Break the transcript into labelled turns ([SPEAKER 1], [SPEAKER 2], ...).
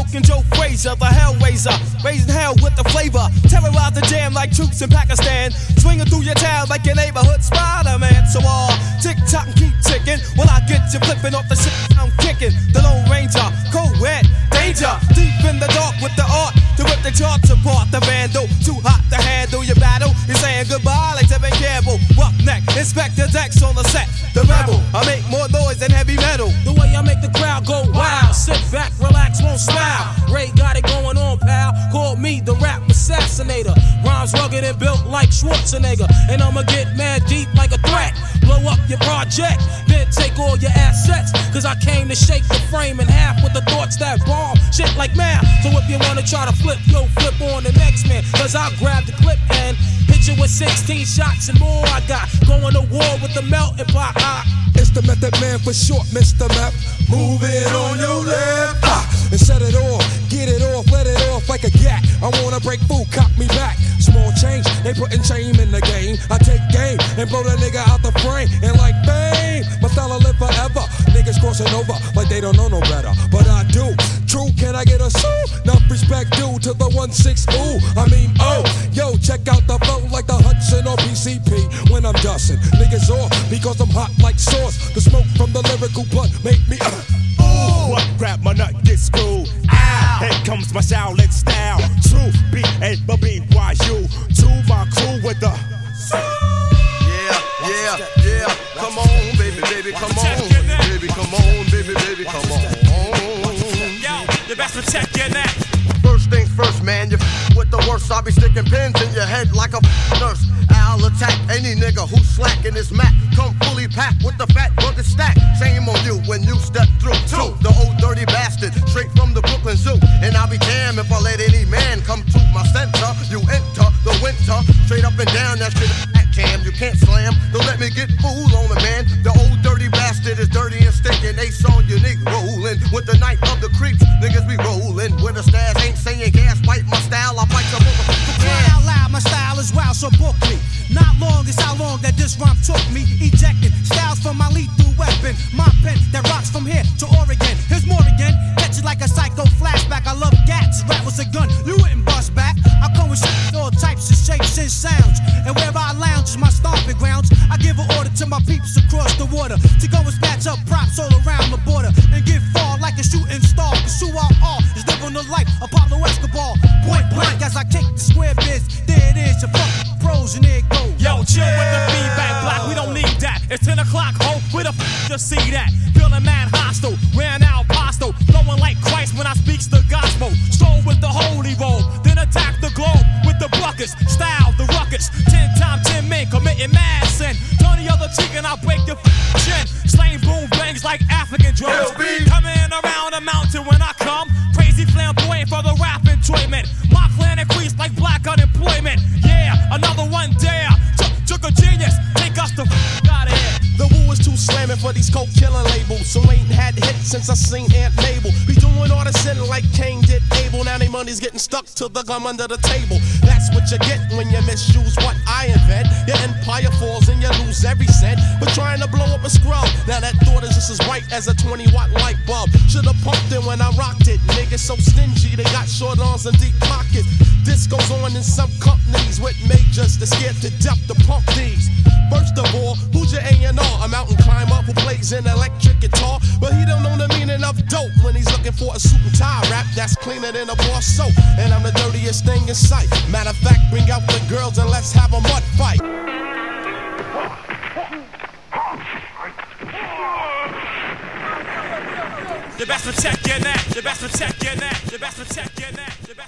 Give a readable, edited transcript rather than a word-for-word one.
[SPEAKER 1] smoking Joe Frazier, the Hellraiser, raising hell with the flavor. Terrorize the jam like troops in Pakistan, swinging through your town like your neighborhood Spider-Man. So tick tock and keep ticking, while I get you flipping off the shit I'm kicking. The Lone Ranger, co-ed, danger, deep in the dark with the art to rip the charts apart. The vandal, too hot to handle your battle. You're saying goodbye like Tevin Campbell. Roughneck, Inspector Dex on the set. The rebel, I make more noise than heavy metal.
[SPEAKER 2] The way I make the crowd go wild. Sit back, relax, won't smile. Ray got it going on, pal. Call me the rap assassinator. Rhymes rugged and built like Schwarzenegger. And I'ma get mad deep like a threat. Blow up your project, then take all your assets. Cause I came to shake the frame in half with the thoughts that bomb shit like math. So if you wanna try to flip, yo, flip on the next man. Cause I'll grab the clip and hit you with 16 shots and more. I got going to war with the melting pot.
[SPEAKER 3] It's the Method Man for short, Mr. Map. Move it on your left, and set it off, get it off, let it off like a gat. I wanna break food, cop me back. Small change, they putting shame in the game. I take game and blow the nigga out the frame. And like bang, my style will live forever. Niggas crossing over like they don't know no better, but I do. True, can I get a sue? Enough respect due to the 1-6, ooh, I mean, oh. Yo, check out the flow like the Hudson or PCP when I'm dusting. Niggas off because I'm hot like sauce. The smoke from the lyrical blunt make me
[SPEAKER 4] ooh, what grab my nut, get screwed. Ow. Here comes my Shaolin style. True, B-A-B-Y-U. To my crew with the
[SPEAKER 5] yeah. Come on, baby, come on. Baby, come on, baby, come on.
[SPEAKER 2] Yo, you best protect your neck.
[SPEAKER 5] First things first, man, you with the worst. I'll be sticking pins in your head like a nurse. I'll attack any nigga who's slacking his mat. Come fully packed with the fat bucket stack. Shame on you when you step through. The old dirty bastard, straight from the Brooklyn Zoo. And I'll be damned if I let any man come to my center. You enter the winter, straight up and down that shit. Cam, you can't slam, don't let me get fooled on the man. The old dirty bastard is dirty and stinking. Ace on unique rolling with the night of the creeps. Niggas be rolling with a stash, ain't saying gas. Bite my style, I bite your motherfucker.
[SPEAKER 6] Cry out loud, my style is wild, so book me. Not long is how long that this rhyme took me. Ejecting styles from my lethal weapon. My pen that rocks from here to Oregon. Here's more again, catch it like a psycho flashback. I love gats, rap was a gun, you wouldn't bust back. I come with all types of shapes and sounds. And wherever I lounge is my stomping grounds. I give an order to my peeps across the water to go and snatch up props all around the border and get far like a shooting star. Cause who I are is living the life of Pablo Escobar. Point blank as I kick the square biz. There it is, your fucking pros and there it goes.
[SPEAKER 2] Yo, chill with the feedback block, we don't need that. It's 10 o'clock, ho, where the f*** you see that? Feeling mad hostile, ran out pasto, flowing like Christ when I speaks the gospel. Stroll with the holy roll, then attack the globe with the buckets. Style, the ruckus, 10 times 10 men committing mad sin. Turn the other cheek and I'll break your chin. Slaying boom bangs like African drums. Coming around the mountain when I come. Crazy flamboyant for the rap enjoyment. My clan increased like black unemployment. Yeah, another one dare. Took a genius, take us the out of here.
[SPEAKER 1] The woo is too slamming for these coke killing labels. So ain't had hits since I seen Aunt Mabel. Be doing all the sin like Cain did Abel. Now they money's getting stuck to the gum under the table. That's what you get when you misuse what I invent. Your empire falls and you lose every cent. But trying to blow up a scrub, now that thought is just as bright as a 20-watt light bulb. Should've pumped it when I rocked it. Niggas so stingy, they got short arms and deep pockets. This goes on in some companies with majors that's scared to death to pump these. First of all, who's your A&R? A mountain climber who plays an electric guitar, but he don't know the meaning of dope when he's looking for a suit and tie rap that's cleaner than a bar soap. And I'm the dirtiest thing in sight. Matter of fact, bring out the girls and let's have a mud fight.
[SPEAKER 2] You best protect your neck. You best protect your neck. You best protect your neck.